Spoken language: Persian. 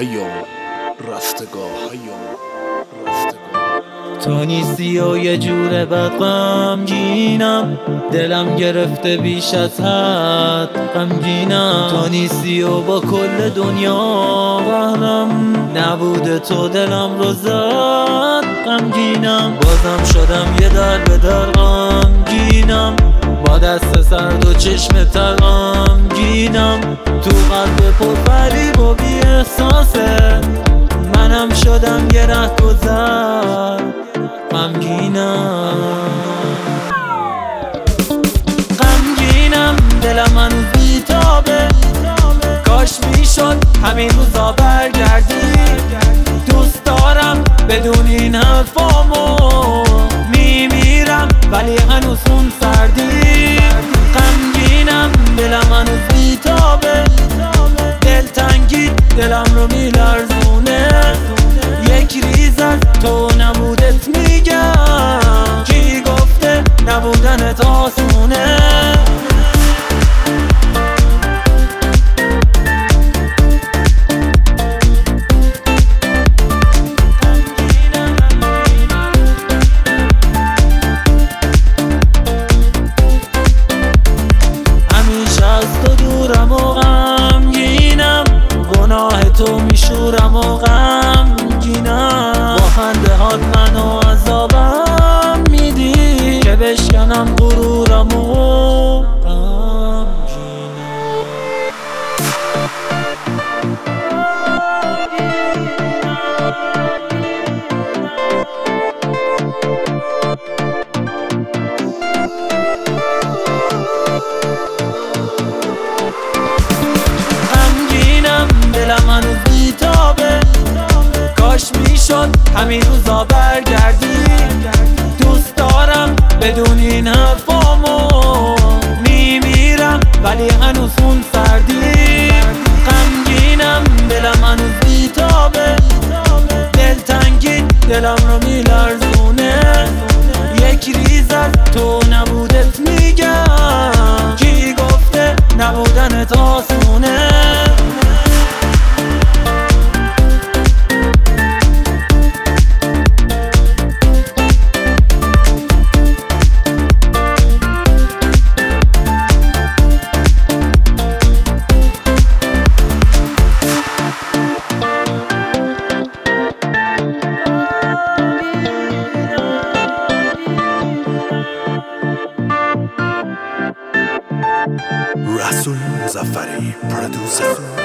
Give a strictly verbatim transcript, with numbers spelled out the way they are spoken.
هیام رستگاه هیام رستگاه تو نیستی و یه جور بد غمگینم، دلم گرفته بیش از حد غمگینم. تو نیستی و با کل دنیا قهرم، نبوده تو دلم رو زد غمگینم. بازم شدم یه در به در غمگینم، با دست سرد و چشم تر غمگینم. تو قلب پر فریب و بی احساسه، منم شدم یه ره گذر غمگینم. غمگینم دلم هنوز بیتابه، کاش میشد همین روزا برگردی. دوست دارم بدون این حرفامو، میمیرم ولی هنوز اون سردی. غمگینم دلم هنوز بیتابه، دلتنگی دلم رو میلرزونه. یک ریز از تو نبودت میگم، کی گفته نبودنت آسونه. همیشه از تو دورم و غمگینم، گناه تو میشورم و غمگینم. با خنده هات منو عذابم میدی، که بشکنم غرورم و غمگینم. دلم هنوز بیتابه، کاش میشد همین روزا برگردی. دوست دارم بدون این حرفامو، میمیرم ولی هنوز اون سردی. غمگینم دلم هنوز بیتابه، دلتنگی دلم رو میلرزونه. یک ریز از تو نبودت میگم، کی گفته نبودنت آسونه. رسول مظفری پرودوسر.